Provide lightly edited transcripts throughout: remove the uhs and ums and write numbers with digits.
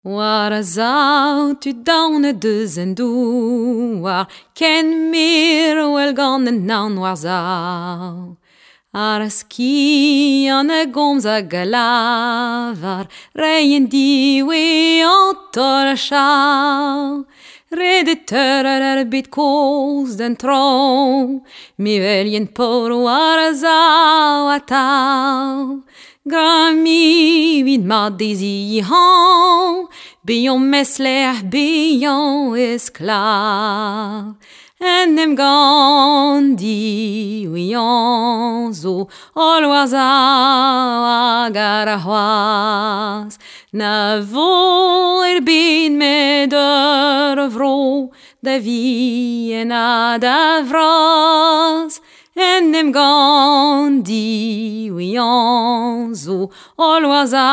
War zau tu down deus en douar, ken mir wel gant en naon war zau. Ar ski an e gomz a galavar, reien diwe an tor a chau. Redditeur er bit koos den tro, mi veljen por war zau a tau. Grami vid mat desi han, bion mesler, bion esklav. En em gandi wian zo, ol waza agar a c'hoaz. Na vo bin med ur vro, da vi en a da vraz. En em gandi wian zo, ol waza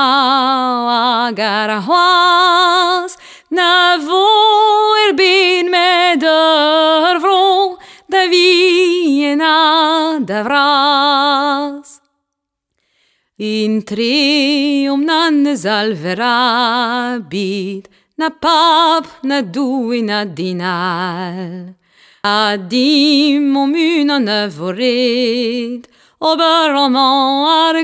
agar a c'hoaz. Na vo bin med ur vro, da vi en a da vraz. In trium nan zalvera bid, na pap, na dui, na dinal. Adim om un an avored, ober roman ar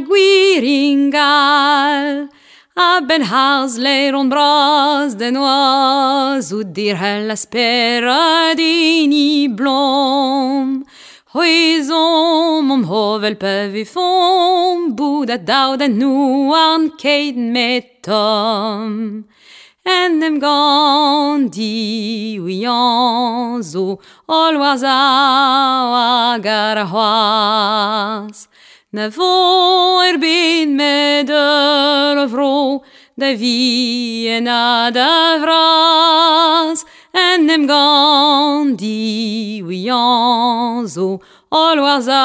gwiringal. A ben hars leir on bras den oaz, ou dir hel aspera dini blom. Hoizom om hovel pevi fom, bouda daud en nu an keid metom. En em gandi wian zo, ol waza agar a c'hoaz. Na vo bin med ur vro, da vi en a da vraz. En em gandi wian zo, ol waza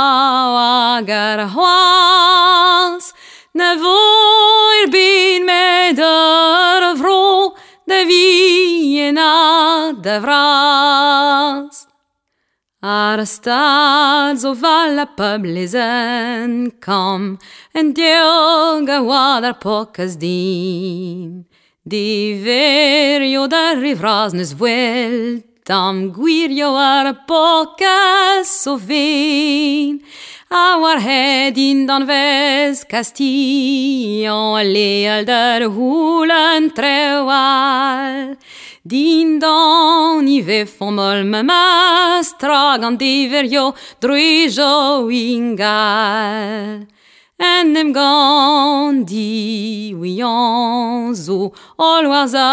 agar a c'hoaz. Na vo bin med ur vro, da vi en a da vraz. Ar stad zo val a peblezen kam, en diog a wad ar pocas din. Diverio da rivraz neus vuel, tam gwirio ar pocas so vin. A war hedin dan vez Castillon, a leal dar hulen trewal. Din dan i ve fomol me mas, tragant diverio druijo ingal. En em gandi wian zo, ol waza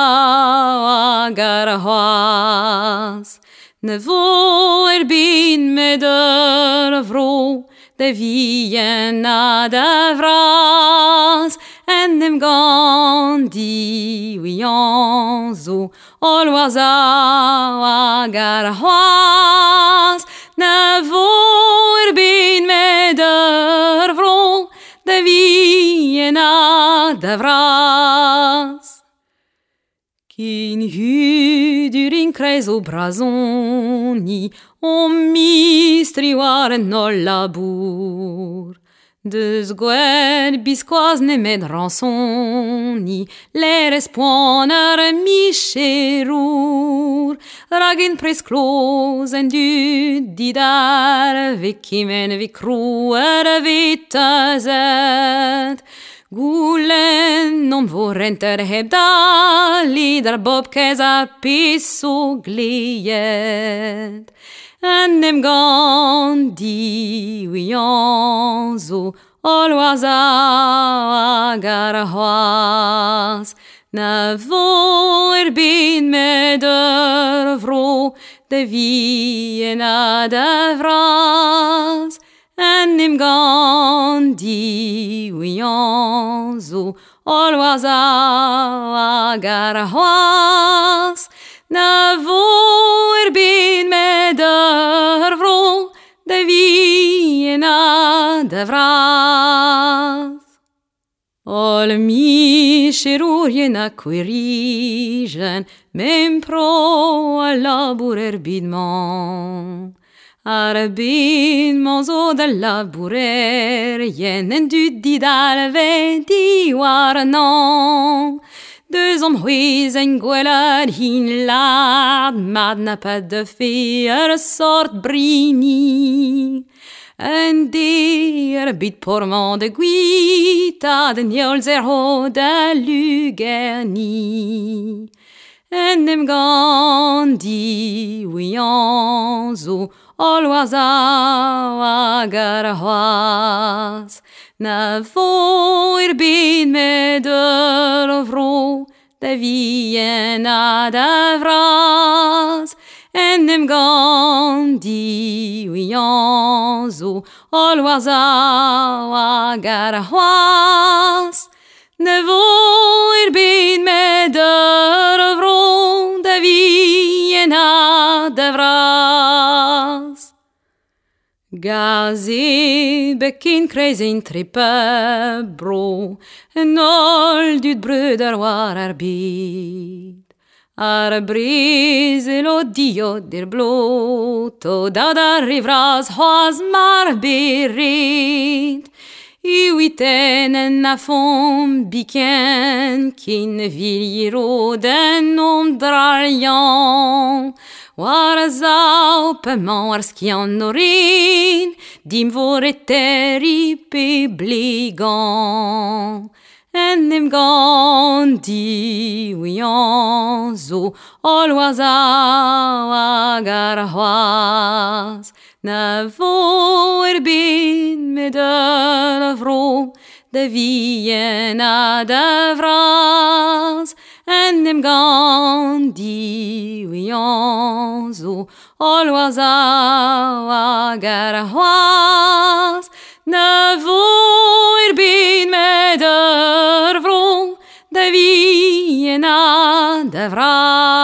agar a c'hoaz. Ne vo bin med ur vro, da vi en a da vraz. En em gandi wian zo, ol waza agar a c'hoaz. Na vo bin med ur vro, da vi en a da vraz. Kin hudur in kreiz o brazoni, o mistri war en ol labour. Deus gwen biskoaz nemet ransoni, l'eres poan ar micherour. Ragin preskloz en dud didar, ve kimen ve krou ar vitazet. Goulen om vorenter heb da, lider bob kez a pisso gliet. En em gandi wian zo, ol waza agar a c'hoaz. Na vo bin med ur vro, da vi en a da vraz. En em gandi wian zo, ol waza agar a c'hoaz. Na vo bin med ur vro, da vi en a da vraz. Ol micherour yen a quirigen, mem pro a labourer bidman. Ar bidman zo da labourer, yen en dud didal ve di war an an. Deus omhuiz en gwelad hin lad, mad na pad de fe sort brini. En der bit pormant de guita, den jol ho da lugerni. En dem gandi wianzo, all was agar hoaz. Na voor bin me de vro, da vien a da vraz. En dem gandi wianzo, all was agar hoaz. Na voor bin me de vro, da vien a da vraz. Gazi bekin kreizin trippe bro, en ol dut brøder war arbid. Brise lo dio der blot, o da rivras hoaz mar berit. Iwiten en a fom biken, kin viro den om drarjan. War zau pement war skian norin, dim voreteri publigan. En dem gandi wianzo, all was agar hoaz. Na voor bin me de vro, de vien a de vraz. En dem gandi wianzo, all was agar hoaz. Na voor bin me de vro, de vien a de vraz.